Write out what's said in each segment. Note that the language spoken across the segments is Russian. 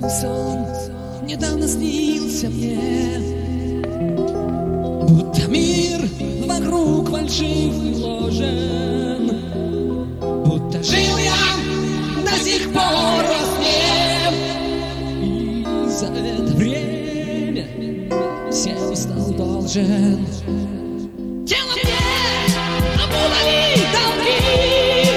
Сон недавно снился мне, будто мир вокруг фальшив вложен, будто жил я до сих пор во сне, и за это время всем стал должен. Тело мне обуви долги,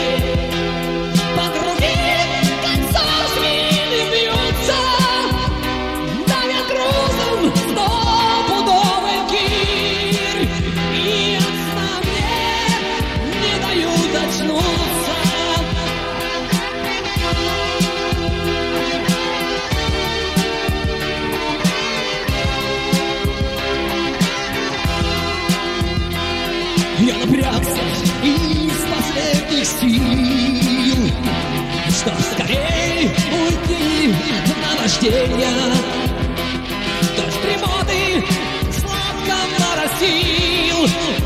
я напрягся из последних сил, что скорее уйти на наваждение. Дождь дремоты сладко моросил,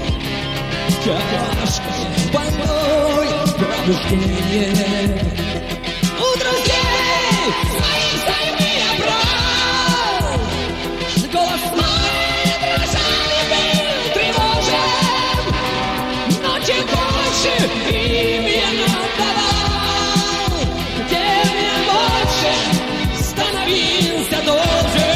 как больной пробуждение. У друзей своих займы я брал, голос мой дрожал и был тревожен, но чем больше им я отдавал, тем я больше становился должен.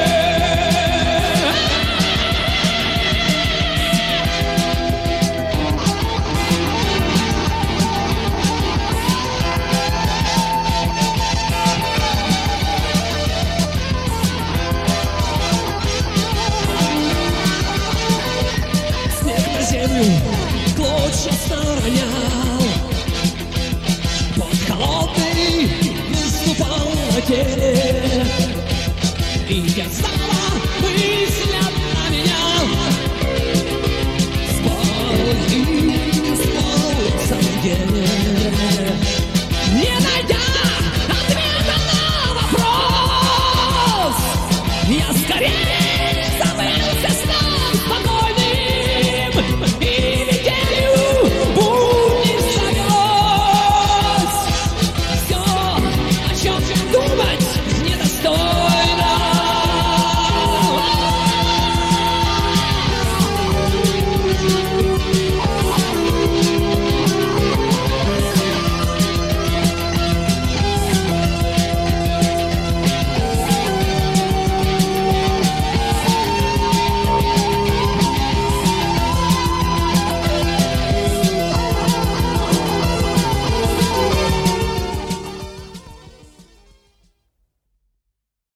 Клочья сторонял, под холодный наступал на теле, и я знал